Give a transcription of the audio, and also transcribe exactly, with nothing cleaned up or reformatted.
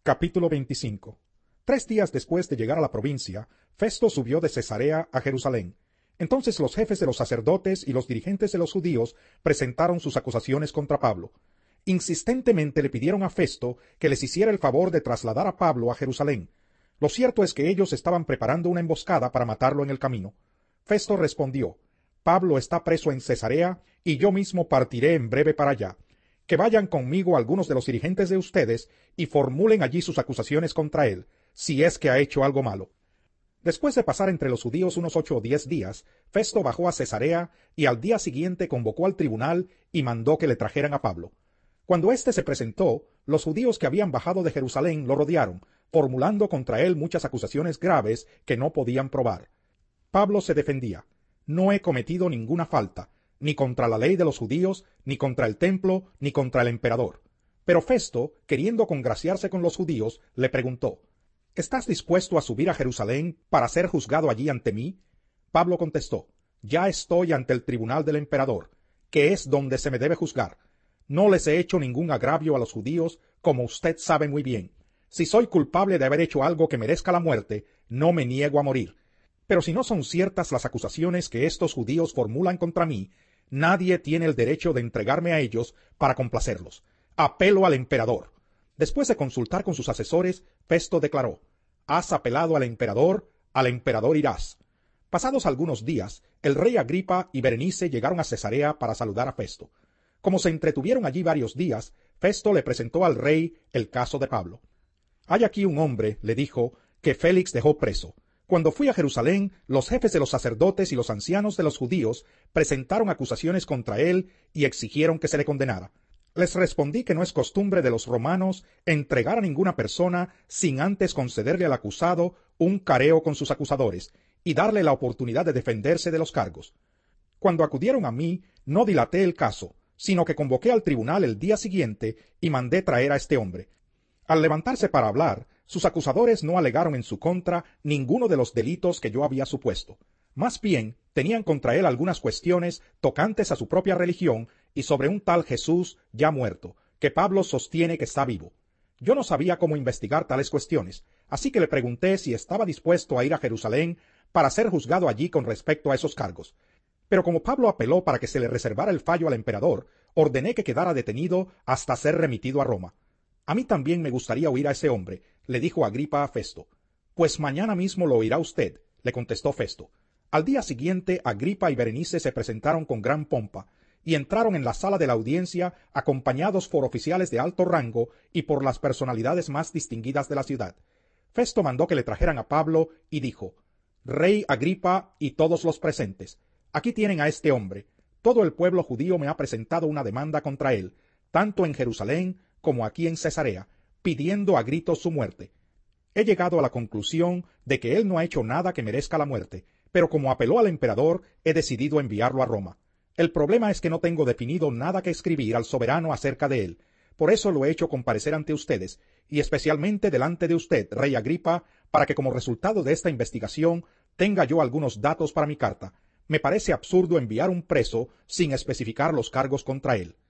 Capítulo veinticinco. Tres días después de llegar a la provincia, Festo subió de Cesarea a Jerusalén. Entonces los jefes de los sacerdotes y los dirigentes de los judíos presentaron sus acusaciones contra Pablo. Insistentemente le pidieron a Festo que les hiciera el favor de trasladar a Pablo a Jerusalén. Lo cierto es que ellos estaban preparando una emboscada para matarlo en el camino. Festo respondió: Pablo está preso en Cesarea y yo mismo partiré en breve para allá. Que vayan conmigo algunos de los dirigentes de ustedes y formulen allí sus acusaciones contra él, si es que ha hecho algo malo. Después de pasar entre los judíos unos ocho o diez días, Festo bajó a Cesarea y al día siguiente convocó al tribunal y mandó que le trajeran a Pablo. Cuando éste se presentó, los judíos que habían bajado de Jerusalén lo rodearon, formulando contra él muchas acusaciones graves que no podían probar. Pablo se defendía: no he cometido ninguna falta, ni contra la ley de los judíos, ni contra el templo, ni contra el emperador. Pero Festo, queriendo congraciarse con los judíos, le preguntó: ¿Estás dispuesto a subir a Jerusalén para ser juzgado allí ante mí? Pablo contestó: Ya estoy ante el tribunal del emperador, que es donde se me debe juzgar. No les he hecho ningún agravio a los judíos, como usted sabe muy bien. Si soy culpable de haber hecho algo que merezca la muerte, no me niego a morir. Pero si no son ciertas las acusaciones que estos judíos formulan contra mí, nadie tiene el derecho de entregarme a ellos para complacerlos. Apelo al emperador. Después de consultar con sus asesores, Festo declaró: Has apelado al emperador, al emperador irás. Pasados algunos días, el rey Agripa y Berenice llegaron a Cesarea para saludar a Festo. Como se entretuvieron allí varios días, Festo le presentó al rey el caso de Pablo. Hay aquí un hombre, le dijo, que Félix dejó preso. Cuando fui a Jerusalén, los jefes de los sacerdotes y los ancianos de los judíos presentaron acusaciones contra él y exigieron que se le condenara. Les respondí que no es costumbre de los romanos entregar a ninguna persona sin antes concederle al acusado un careo con sus acusadores y darle la oportunidad de defenderse de los cargos. Cuando acudieron a mí, no dilaté el caso, sino que convoqué al tribunal el día siguiente y mandé traer a este hombre. Al levantarse para hablar, sus acusadores no alegaron en su contra ninguno de los delitos que yo había supuesto. Más bien, tenían contra él algunas cuestiones tocantes a su propia religión y sobre un tal Jesús ya muerto, que Pablo sostiene que está vivo. Yo no sabía cómo investigar tales cuestiones, así que le pregunté si estaba dispuesto a ir a Jerusalén para ser juzgado allí con respecto a esos cargos. Pero como Pablo apeló para que se le reservara el fallo al emperador, ordené que quedara detenido hasta ser remitido a Roma. A mí también me gustaría oír a ese hombre, le dijo Agripa a Festo. Pues mañana mismo lo oirá usted, le contestó Festo. Al día siguiente, Agripa y Berenice se presentaron con gran pompa, y entraron en la sala de la audiencia acompañados por oficiales de alto rango y por las personalidades más distinguidas de la ciudad. Festo mandó que le trajeran a Pablo y dijo: Rey Agripa y todos los presentes, aquí tienen a este hombre. Todo el pueblo judío me ha presentado una demanda contra él, tanto en Jerusalén como aquí en Cesarea, pidiendo a gritos su muerte. He llegado a la conclusión de que él no ha hecho nada que merezca la muerte, pero como apeló al emperador, he decidido enviarlo a Roma. El problema es que no tengo definido nada que escribir al soberano acerca de él. Por eso lo he hecho comparecer ante ustedes, y especialmente delante de usted, rey Agripa, para que como resultado de esta investigación tenga yo algunos datos para mi carta. Me parece absurdo enviar un preso sin especificar los cargos contra él.